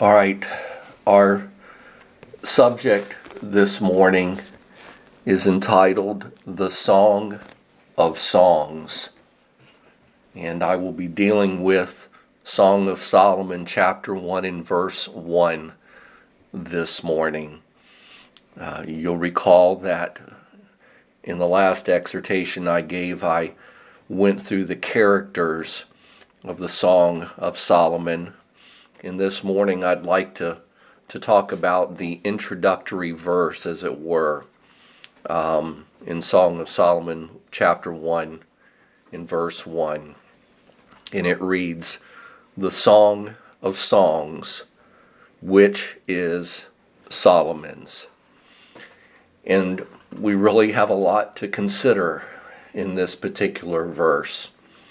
All right, our subject this morning is entitled The Song of Songs, and I will be dealing with Song of Solomon chapter 1 and verse 1 this morning. You'll recall that in the last exhortation I gave, I went through the characters of the Song of Solomon. And this morning I'd like to talk about the introductory verse, as it were, in Song of Solomon chapter 1 in verse 1. And it reads, "The Song of Songs, which is Solomon's." And we really have a lot to consider in this particular verse.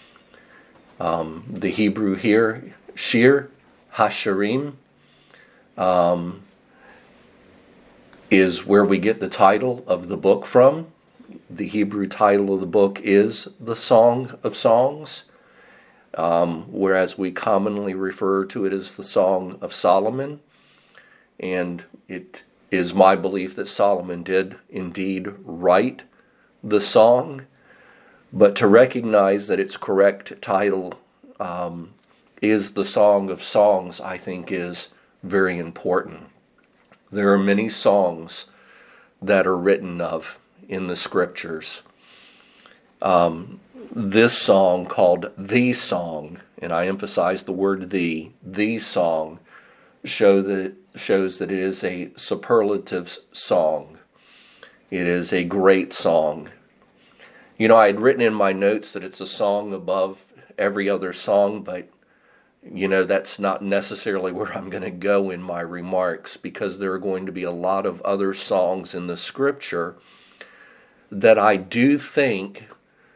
The Hebrew here, Shir HaShirim, is where we get the title of the book from. The Hebrew title of the book is The Song of Songs, whereas we commonly refer to it as the Song of Solomon. And it is my belief that Solomon did indeed write the song, but to recognize that its correct title is the Song of Songs, I think, is very important. There are many songs that are written of in the scriptures. This song, called The Song, and I emphasize the word the song, shows that it is a superlative song. It is a great song. You know, I had written in my notes that it's a song above every other song, but that's not necessarily where I'm going to go in my remarks, because there are going to be a lot of other songs in the scripture that I do think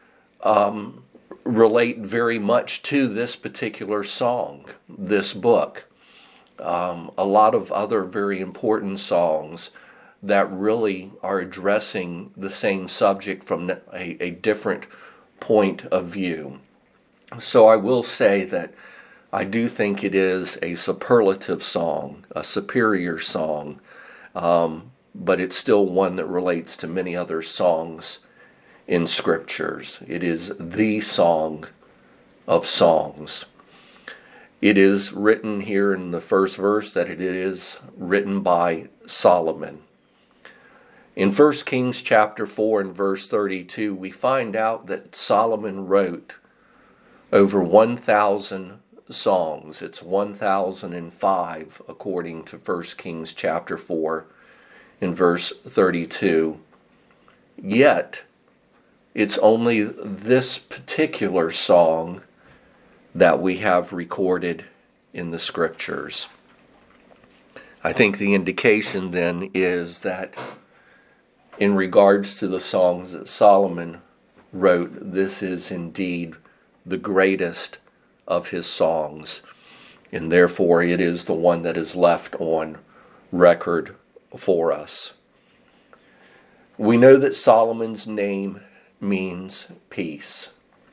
relate very much to this particular song, this book. A lot of other very important songs that really are addressing the same subject from a different point of view. So I will say that I do think it is a superlative song, a superior song, but it's still one that relates to many other songs in scriptures. It is the Song of Songs. It is written here in the first verse that it is written by Solomon. In 1 Kings chapter 4 and verse 32, we find out that Solomon wrote over 1,000 songs. It's 1,005 according to 1 Kings chapter 4 in verse 32. Yet, it's only this particular song that we have recorded in the scriptures. I think the indication then is that in regards to the songs that Solomon wrote, this is indeed the greatest of his songs, and therefore it is the one that is left on record for us. We know that Solomon's name means peace.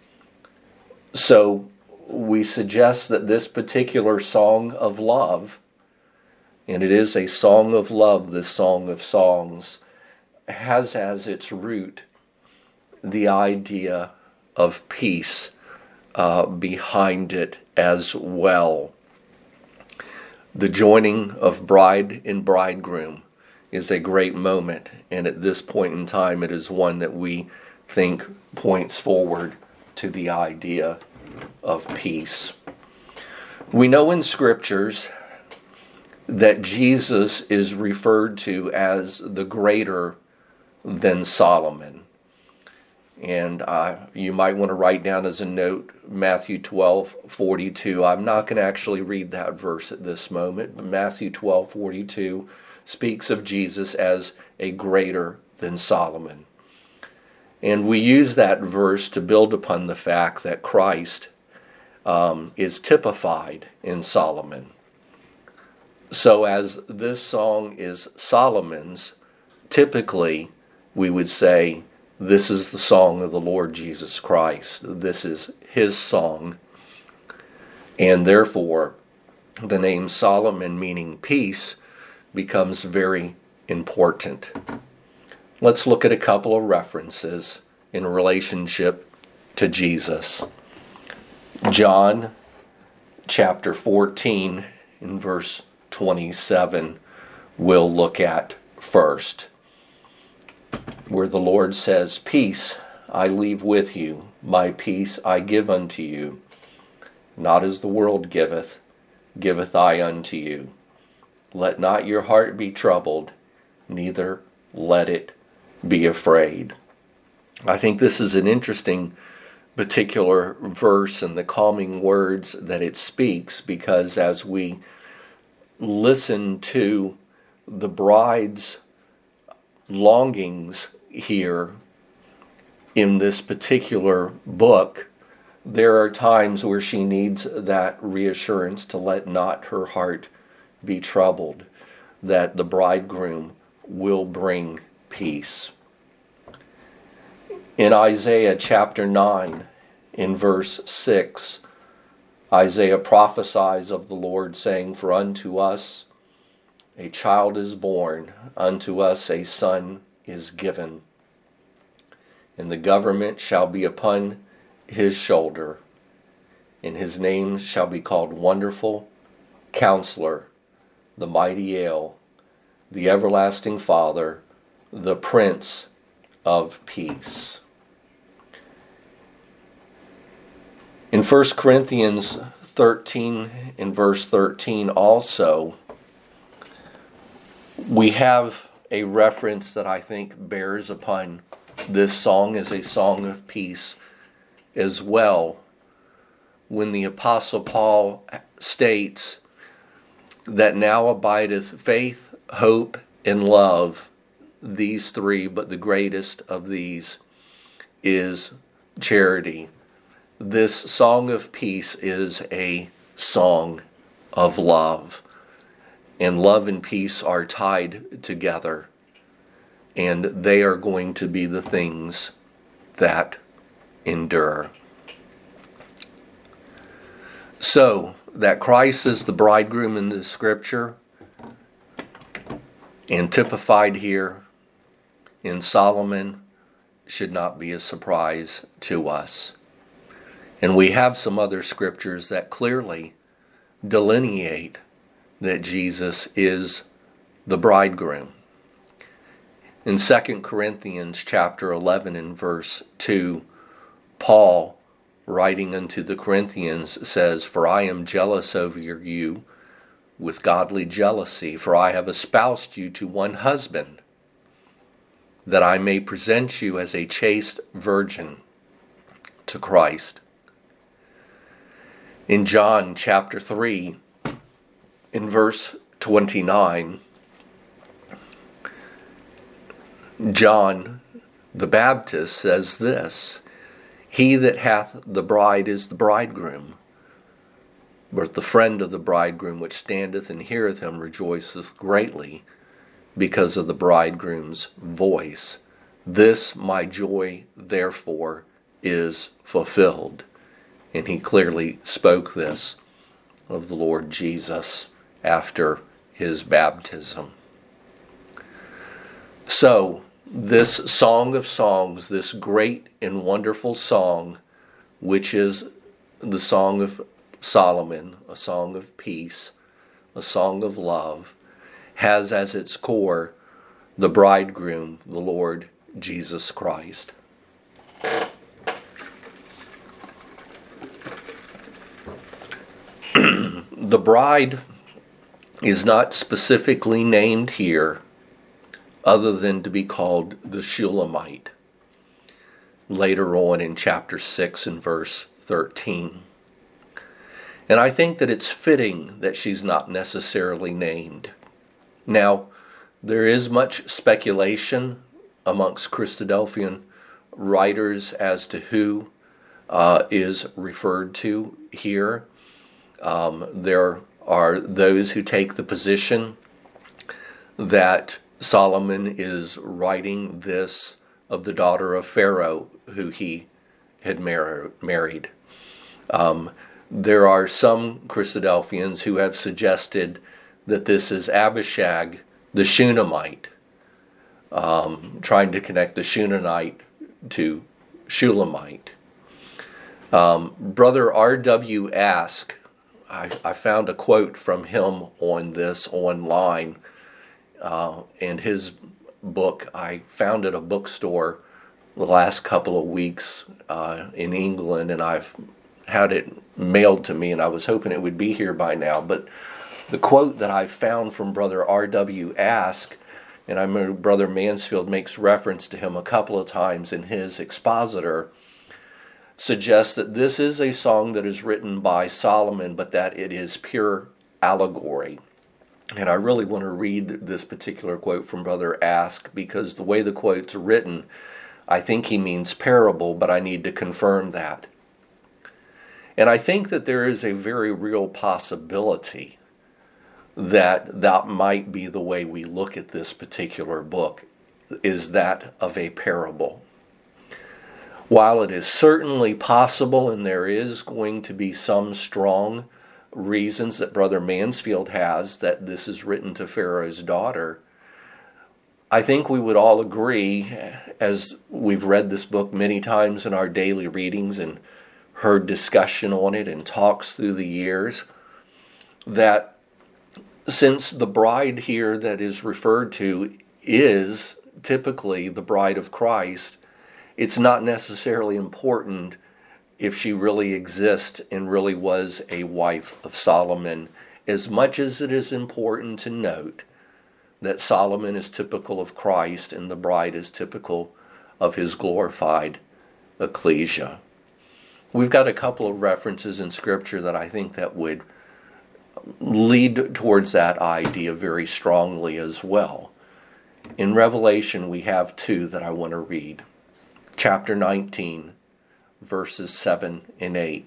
So we suggest that this particular song of love, and it is a song of love, this Song of Songs, has as its root the idea of peace behind it as well. The joining of bride and bridegroom is a great moment, and at this point in time it is one that we think points forward to the idea of peace. We know in scriptures that Jesus is referred to as the greater than Solomon. And you might want to write down as a note Matthew 12:42. I'm not going to actually read that verse at this moment, but Matthew 12:42 speaks of Jesus as a greater than Solomon. And we use that verse to build upon the fact that Christ is typified in Solomon. So as this song is Solomon's, typically we would say, this is the song of the Lord Jesus Christ. This is his song. And therefore, the name Solomon, meaning peace, becomes very important. Let's look at a couple of references in relationship to Jesus. John chapter 14 in verse 27 we'll look at first, where the Lord says, "Peace I leave with you, my peace I give unto you. Not as the world giveth, giveth I unto you. Let not your heart be troubled, neither let it be afraid." I think this is an interesting particular verse and the calming words that it speaks, because as we listen to the bride's longings here in this particular book, there are times where she needs that reassurance to let not her heart be troubled, that the bridegroom will bring peace. In Isaiah chapter 9, in verse 6, Isaiah prophesies of the Lord, saying, "For unto us a child is born, unto us a son is given, and the government shall be upon his shoulder, and his name shall be called Wonderful, Counselor, the Mighty El, the Everlasting Father, the Prince of Peace." In 1 Corinthians 13, in verse 13 also, we have a reference that I think bears upon this song as a song of peace as well, when the Apostle Paul states that now abideth faith, hope, and love, these three, but the greatest of these is charity. This song of peace is a song of love. And love and peace are tied together. And they are going to be the things that endure. So, that Christ is the bridegroom in the scripture, and typified here in Solomon, should not be a surprise to us. And we have some other scriptures that clearly delineate that Jesus is the bridegroom. In 2 Corinthians chapter 11 and verse 2, Paul, writing unto the Corinthians, says, "For I am jealous over you with godly jealousy, for I have espoused you to one husband, that I may present you as a chaste virgin to Christ." In John chapter 3, in verse 29, John the Baptist says this, "He that hath the bride is the bridegroom, but the friend of the bridegroom which standeth and heareth him rejoiceth greatly because of the bridegroom's voice. This my joy therefore is fulfilled." And he clearly spoke this of the Lord Jesus after his baptism. So, this Song of Songs, this great and wonderful song, which is the Song of Solomon, a song of peace, a song of love, has as its core the bridegroom, the Lord Jesus Christ. The bride is not specifically named here other than to be called the Shulamite later on in chapter 6 and verse 13. And I think that it's fitting that she's not necessarily named. Now, there is much speculation amongst Christadelphian writers as to who is referred to here. There are those who take the position that Solomon is writing this of the daughter of Pharaoh who he had married. There are some Christadelphians who have suggested that this is Abishag, the Shunammite, trying to connect the Shunammite to Shulamite. Brother R.W. Ask, I found a quote from him on this online, and his book, I found at a bookstore the last couple of weeks in England, and I've had it mailed to me, and I was hoping it would be here by now. But the quote that I found from Brother R.W. Ask, and I remember Brother Mansfield makes reference to him a couple of times in his expositor, suggests that this is a song that is written by Solomon, but that it is pure allegory. And I really want to read this particular quote from Brother Ask, because the way the quote's written, I think he means parable, but I need to confirm that. And I think that there is a very real possibility that that might be the way we look at this particular book, is that of a parable. While it is certainly possible, and there is going to be some strong reasons that Brother Mansfield has that this is written to Pharaoh's daughter, I think we would all agree, as we've read this book many times in our daily readings and heard discussion on it and talks through the years, that since the bride here that is referred to is typically the bride of Christ, it's not necessarily important if she really exists and really was a wife of Solomon, as much as it is important to note that Solomon is typical of Christ and the bride is typical of his glorified ecclesia. We've got a couple of references in Scripture that I think that would lead towards that idea very strongly as well. In Revelation, we have two that I want to read. Chapter 19, verses 7 and 8.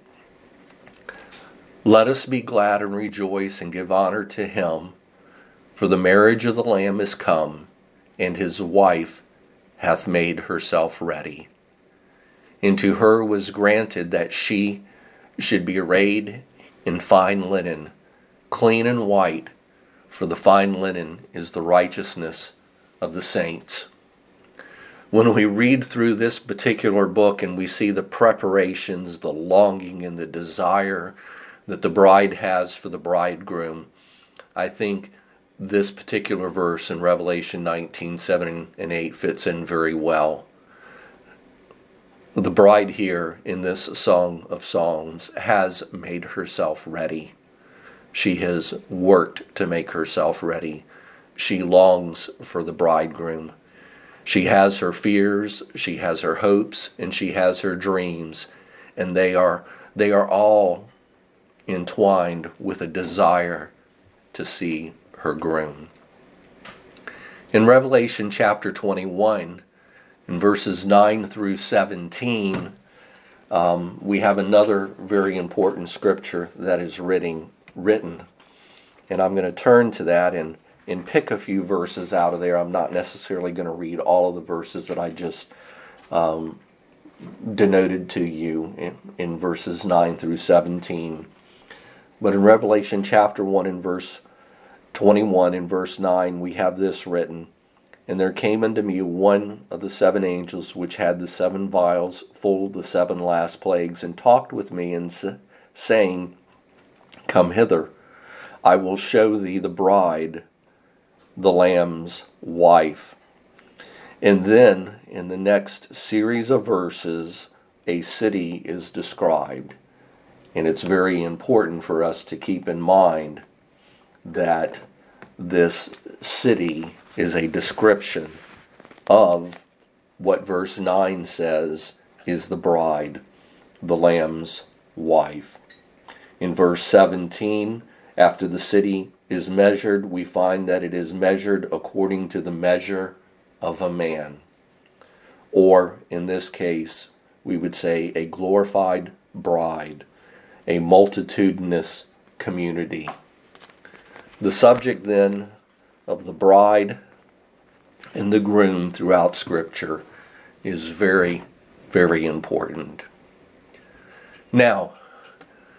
Let us be glad and rejoice and give honor to him, for the marriage of the Lamb is come, and his wife hath made herself ready. And to her was granted that she should be arrayed in fine linen, clean and white, for the fine linen is the righteousness of the saints. When we read through this particular book and we see the preparations, the longing, and the desire that the bride has for the bridegroom, I think this particular verse in Revelation 19, 7 and 8 fits in very well. The bride here in this Song of Songs has made herself ready. She has worked to make herself ready. She longs for the bridegroom. She has her fears, she has her hopes, and she has her dreams, and they are all entwined with a desire to see her groom. In Revelation chapter 21, in verses 9 through 17, we have another very important scripture that is written, and I'm going to turn to that and pick a few verses out of there. I'm not necessarily going to read all of the verses that I just denoted to you in verses 9 through 17. But in Revelation chapter 1 and verse 21 and verse 9, we have this written, And there came unto me one of the seven angels which had the seven vials full of the seven last plagues, and talked with me, and saying, Come hither, I will show thee the bride, the Lamb's wife. And then, in the next series of verses, a city is described. And it's very important for us to keep in mind that this city is a description of what verse 9 says is the bride, the Lamb's wife. In verse 17, after the city is measured, we find that it is measured according to the measure of a man. Or, in this case, we would say a glorified bride, a multitudinous community. The subject, then, of the bride and the groom throughout Scripture is very, very important. Now,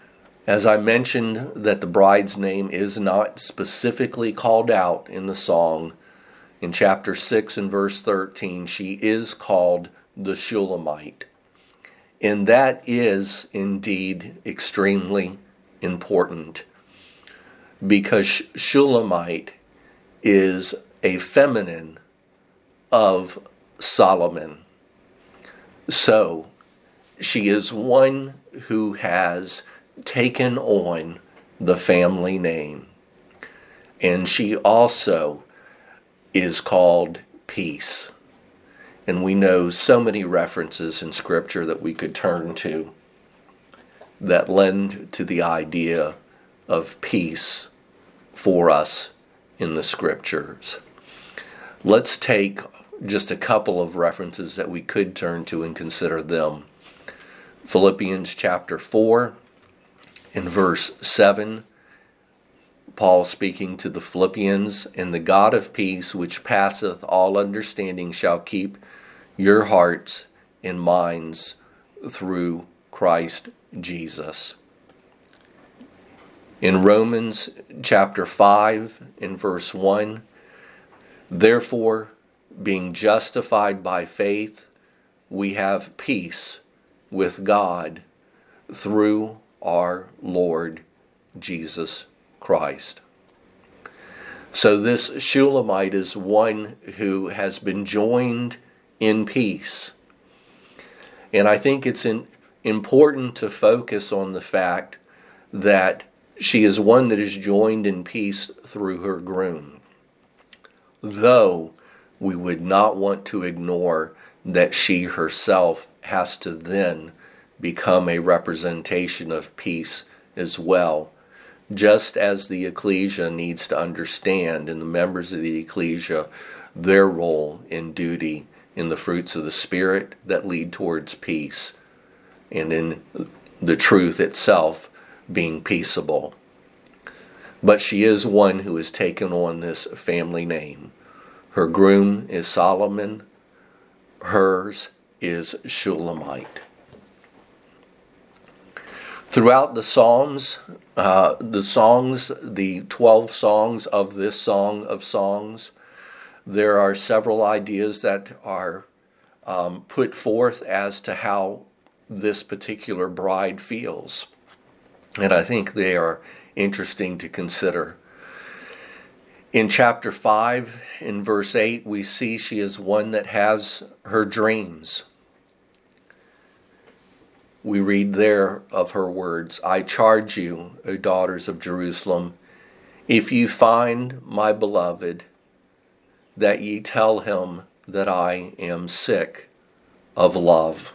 As I mentioned, that the bride's name is not specifically called out in the song, in chapter 6 and verse 13, she is called the Shulamite. And that is indeed extremely important, because Shulamite is a feminine of Solomon. So she is one who has taken on the family name. And she also is called Peace. And we know so many references in Scripture that we could turn to that lend to the idea of peace for us in the Scriptures. Let's take just a couple of references that we could turn to and consider them. Philippians chapter 4 in verse 7, Paul speaking to the Philippians, "And the God of peace, which passeth all understanding, shall keep your hearts and minds through Christ Jesus." In Romans chapter 5 in verse 1, "Therefore, being justified by faith, we have peace with God through our Lord Jesus Christ." So this Shulamite is one who has been joined in peace. And I think it's important to focus on the fact that she is one that is joined in peace through her groom. Though we would not want to ignore that she herself has to then become a representation of peace as well, just as the ecclesia needs to understand, and the members of the ecclesia, their role and duty in the fruits of the Spirit that lead towards peace, and in the truth itself being peaceable. But she is one who has taken on this family name. Her groom is Solomon. Hers is Shulamite. Throughout the Psalms, the 12 songs of this Song of Songs, there are several ideas that are put forth as to how this particular bride feels. And I think they are interesting to consider. In chapter 5, in verse 8, we see she is one that has her dreams. We read there of her words, "I charge you, O daughters of Jerusalem, if ye find my beloved, that ye tell him that I am sick of love."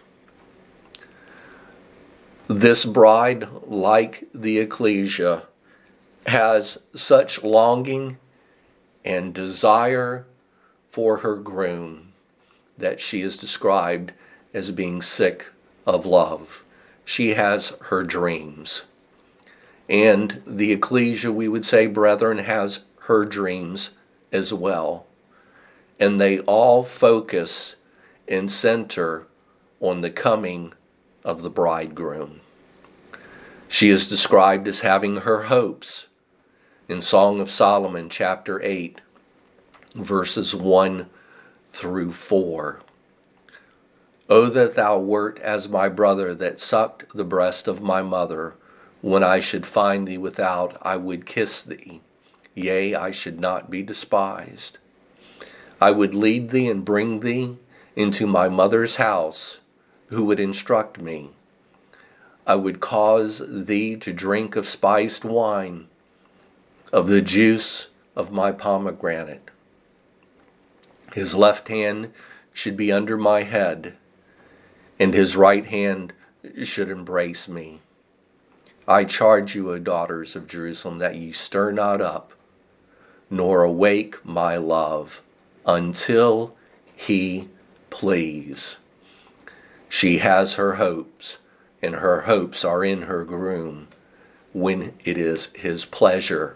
This bride, like the ecclesia, has such longing and desire for her groom that she is described as being sick of love. She has her dreams. And the ecclesia, we would say, brethren, has her dreams as well. And they all focus and center on the coming of the bridegroom. She is described as having her hopes in Song of Solomon, chapter 8, verses 1 through 4. "O that thou wert as my brother that sucked the breast of my mother. When I should find thee without, I would kiss thee. Yea, I should not be despised. I would lead thee and bring thee into my mother's house, who would instruct me. I would cause thee to drink of spiced wine, of the juice of my pomegranate. His left hand should be under my head, and his right hand should embrace me. I charge you, O daughters of Jerusalem, that ye stir not up, nor awake my love, until he please." She has her hopes, and her hopes are in her groom when it is his pleasure,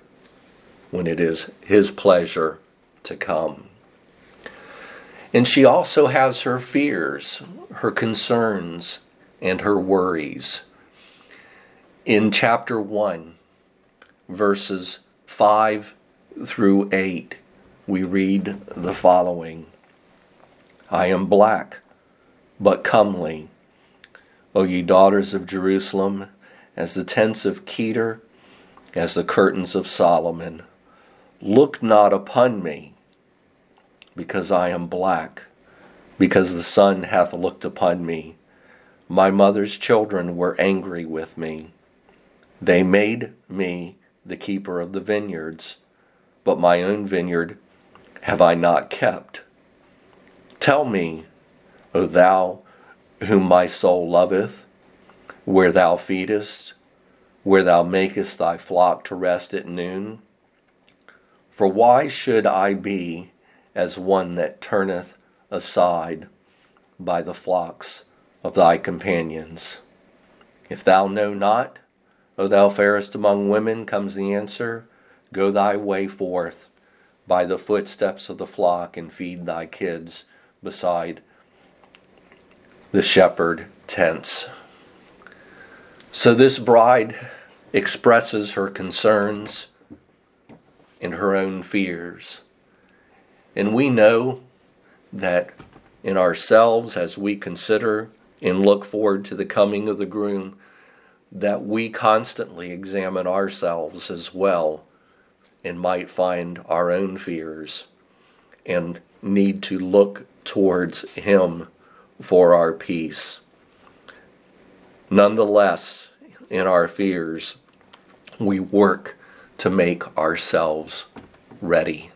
to come. And she also has her fears, her concerns, and her worries. In chapter 1, verses 5 through 8, we read the following. I am black, but comely, O ye daughters of Jerusalem, as the tents of Kedar, as the curtains of Solomon. Look not upon me, because I am black, because the sun hath looked upon me. My mother's children were angry with me. They made me the keeper of the vineyards, but my own vineyard have I not kept. Tell me, O thou whom my soul loveth, where thou feedest, where thou makest thy flock to rest at noon. For why should I be as one that turneth aside by the flocks of thy companions? If thou know not, O thou fairest among women, comes the answer, go thy way forth by the footsteps of the flock and feed thy kids beside the shepherd tents. So this bride expresses her concerns and her own fears. And we know that in ourselves, as we consider and look forward to the coming of the groom, that we constantly examine ourselves as well and might find our own fears and need to look towards Him for our peace. Nonetheless, in our fears, we work to make ourselves ready.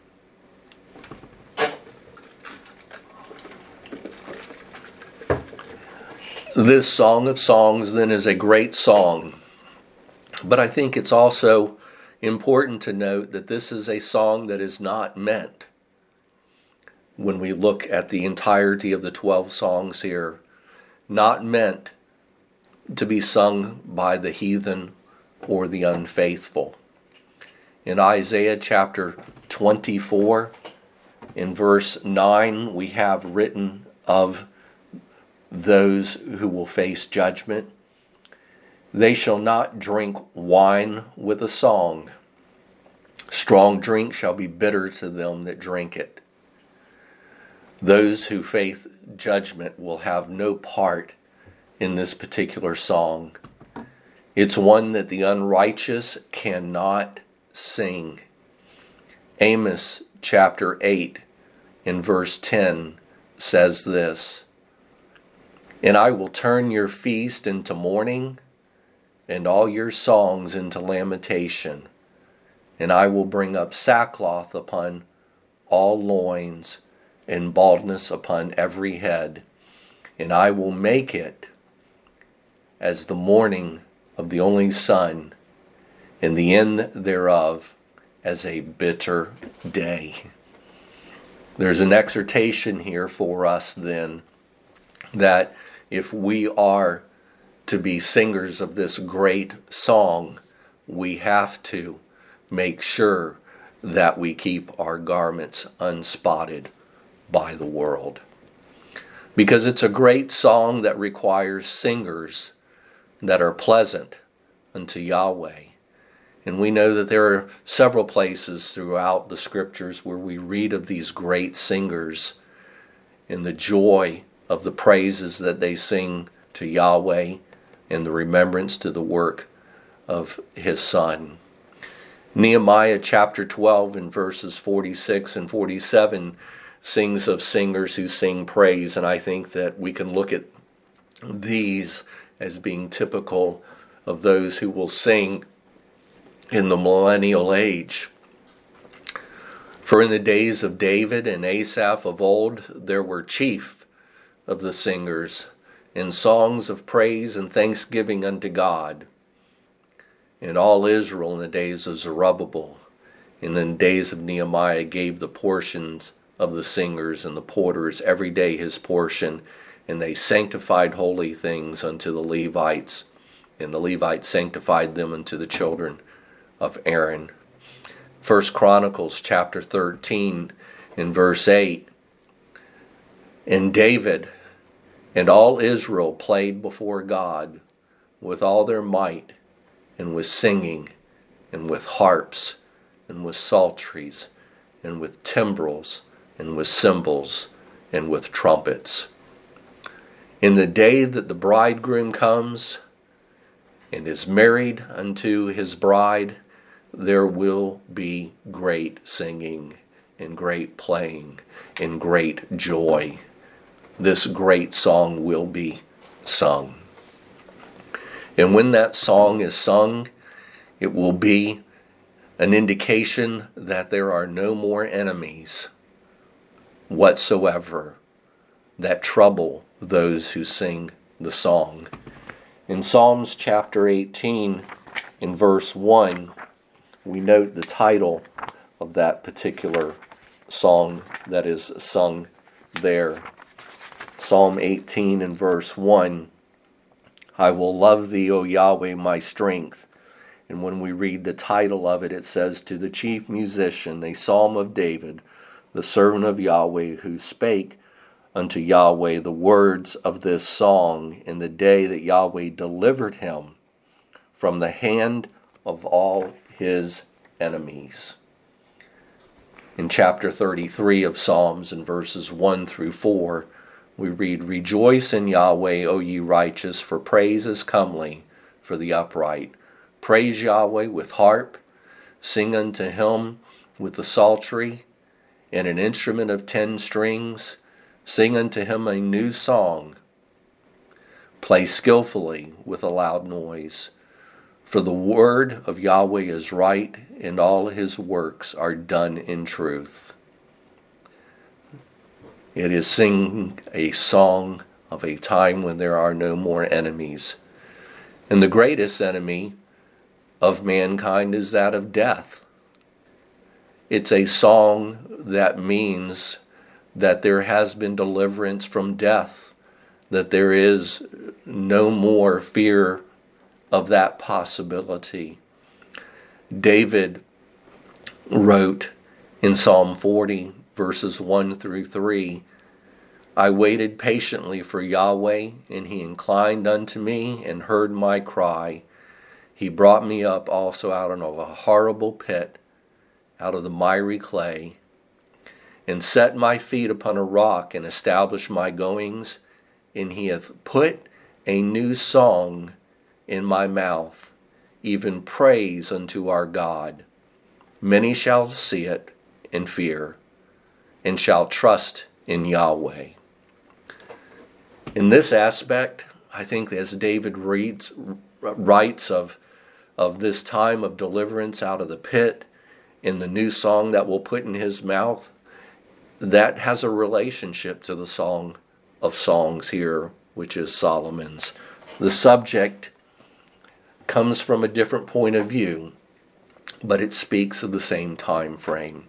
This Song of Songs then is a great song, but I think it's also important to note that this is a song that is not meant, when we look at the entirety of the 12 songs here, not meant to be sung by the heathen or the unfaithful. In Isaiah chapter 24, in verse 9, we have written of those who will face judgment. They shall not drink wine with a song. Strong drink shall be bitter to them that drink it. Those who face judgment will have no part in this particular song. It's one that the unrighteous cannot sing. Amos chapter 8 in verse 10 says this, and I will turn your feast into mourning, and all your songs into lamentation. And I will bring up sackcloth upon all loins, and baldness upon every head. And I will make it as the morning of the only son, and the end thereof as a bitter day. There's an exhortation here for us then, that if we are to be singers of this great song, we have to make sure that we keep our garments unspotted by the world. Because it's a great song that requires singers that are pleasant unto Yahweh. And we know that there are several places throughout the scriptures where we read of these great singers and the joy of the praises that they sing to Yahweh and the remembrance to the work of His Son. Nehemiah chapter 12 in verses 46 and 47 sings of singers who sing praise, and I think that we can look at these as being typical of those who will sing in the millennial age. For in the days of David and Asaph of old, there were chief of the singers in songs of praise and thanksgiving unto God. And all Israel in the days of Zerubbabel, in the days of Nehemiah, gave the portions of the singers and the porters every day his portion, and they sanctified holy things unto the Levites, and the Levites sanctified them unto the children of Aaron. 1 Chronicles chapter 13 in verse 8, and David and all Israel played before God with all their might and with singing, and with harps, and with psalteries, and with timbrels, and with cymbals, and with trumpets. In the day that the bridegroom comes and is married unto his bride, there will be great singing and great playing and great joy. This great song will be sung. And when that song is sung, it will be an indication that there are no more enemies whatsoever that trouble those who sing the song. In Psalms chapter 18, in verse 1, we note the title of that particular song that is sung there. Psalm 18 and verse 1, I will love thee, O Yahweh, my strength. And when we read the title of it, it says, to the chief musician, a psalm of David, the servant of Yahweh, who spake unto Yahweh the words of this song in the day that Yahweh delivered him from the hand of all his enemies. In chapter 33 of Psalms, in verses 1 through 4, we read, rejoice in Yahweh, O ye righteous, for praise is comely for the upright. Praise Yahweh with harp, sing unto him with the psaltery, and an instrument of 10 strings. Sing unto him a new song. Play skillfully with a loud noise. For the word of Yahweh is right, and all his works are done in truth. It is singing a song of a time when there are no more enemies. And the greatest enemy of mankind is that of death. It's a song that means that there has been deliverance from death, that there is no more fear of that possibility. David wrote in Psalm 40, verses 1 through 3, I waited patiently for Yahweh, and he inclined unto me and heard my cry. He brought me up also out of a horrible pit, out of the miry clay, and set my feet upon a rock, and established my goings, and he hath put a new song in my mouth, even praise unto our God. Many shall see it and fear, and shall trust in Yahweh. In this aspect, I think as David writes of this time of deliverance out of the pit, in the new song that we'll put in his mouth, that has a relationship to the Song of Songs here, which is Solomon's. The subject comes from a different point of view, but it speaks of the same time frame.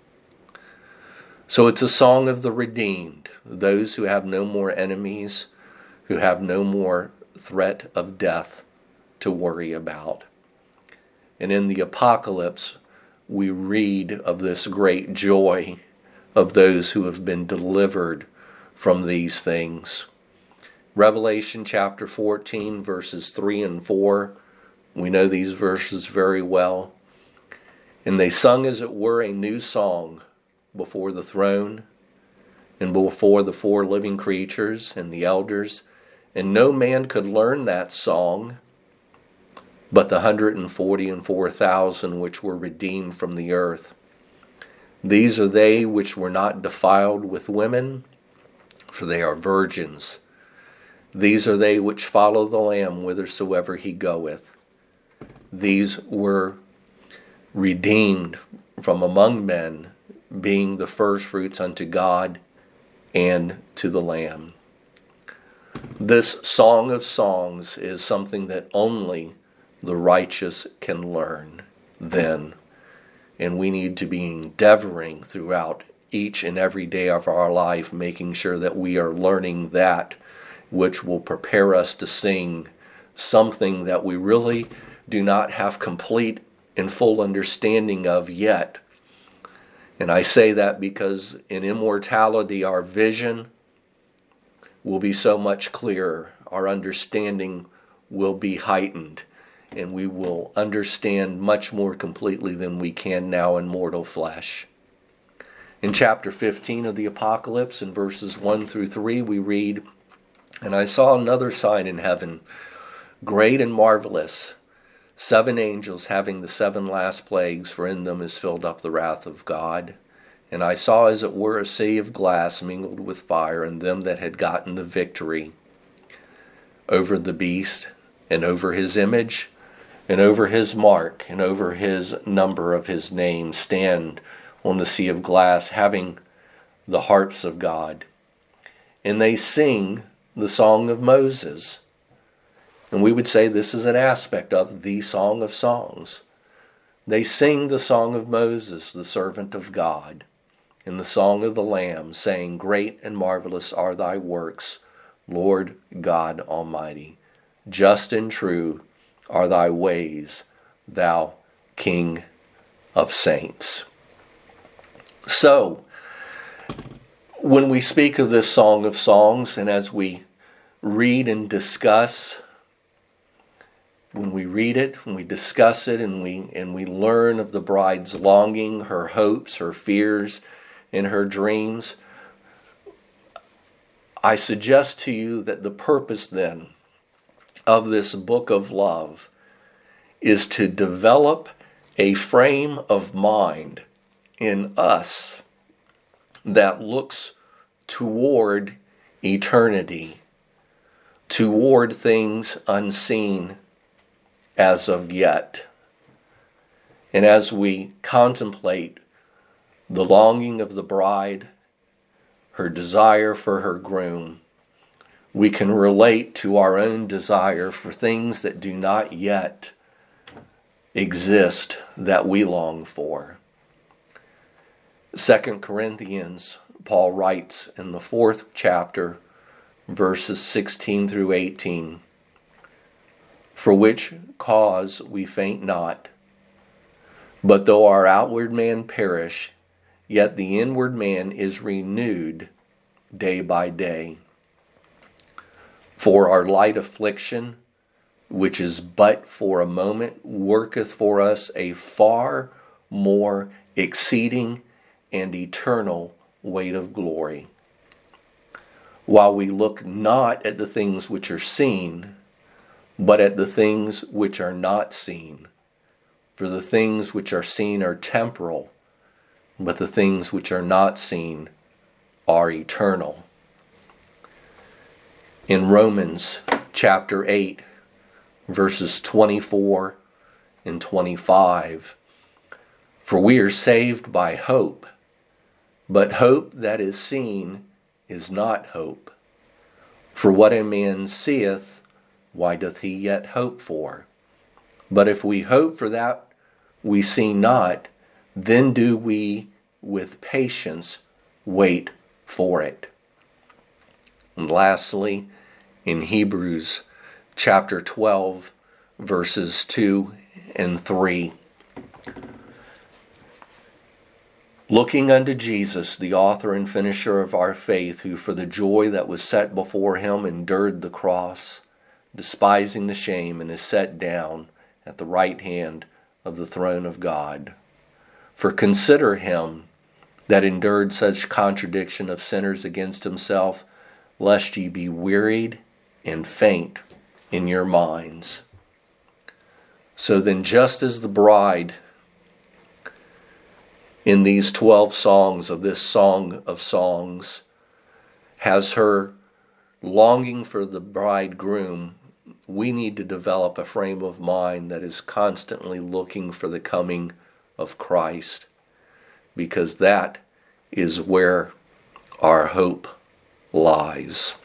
So it's a song of the redeemed, those who have no more enemies, who have no more threat of death to worry about. And in the Apocalypse, we read of this great joy of those who have been delivered from these things. Revelation chapter 14, verses 3 and 4, we know these verses very well. And they sung as it were a new song before the throne and before the 4 living creatures and the elders, and no man could learn that song but the 144,000 which were redeemed from the earth. These are they which were not defiled with women, for they are virgins. These are they which follow the Lamb whithersoever he goeth. These were redeemed from among men, being the firstfruits unto God and to the Lamb. This Song of Songs is something that only the righteous can learn then. And we need to be endeavoring throughout each and every day of our life, making sure that we are learning that which will prepare us to sing something that we really do not have complete and full understanding of yet. And I say that because in immortality, our vision will be so much clearer. Our understanding will be heightened. and we will understand much more completely than we can now in mortal flesh. In chapter 15 of the Apocalypse, in verses 1 through 3, we read, "And I saw another sign in heaven, great and marvelous, 7 angels having the 7 last plagues, for in them is filled up the wrath of God. And I saw as it were a sea of glass mingled with fire, and them that had gotten the victory over the beast, and over his image, and over his mark, and over his number of his name, stand on the sea of glass, having the harps of God. And they sing the song of Moses." And we would say this is an aspect of the Song of Songs. They sing the song of Moses, the servant of God, and the song of the Lamb, saying, "Great and marvelous are thy works, Lord God Almighty. Just and true are thy ways, thou King of saints." So, when we speak of this Song of Songs, and as we read and discuss, when we read it, when we discuss it, and we learn of the bride's longing, her hopes, her fears, and her dreams, I suggest to you that the purpose then of this book of love is to develop a frame of mind in us that looks toward eternity, toward things unseen as of yet. And as we contemplate the longing of the bride, her desire for her groom, we can relate to our own desire for things that do not yet exist that we long for. 2 Corinthians, Paul writes in the 4th chapter, verses 16 through 18, "For which cause we faint not, but though our outward man perish, yet the inward man is renewed day by day. For our light affliction, which is but for a moment, worketh for us a far more exceeding and eternal weight of glory. While we look not at the things which are seen, but at the things which are not seen. For the things which are seen are temporal, but the things which are not seen are eternal." In Romans chapter 8, verses 24 and 25, "For we are saved by hope, but hope that is seen is not hope. For what a man seeth, why doth he yet hope for? But if we hope for that we see not, then do we with patience wait for it." And lastly, in Hebrews chapter 12, verses 2 and 3, "Looking unto Jesus, the author and finisher of our faith, who for the joy that was set before him endured the cross, despising the shame, and is set down at the right hand of the throne of God. For consider him that endured such contradiction of sinners against himself, lest ye be wearied and faint in your minds." So then, just as the bride in these 12 songs of this Song of Songs has her longing for the bridegroom, we need to develop a frame of mind that is constantly looking for the coming of Christ, because that is where our hope lies.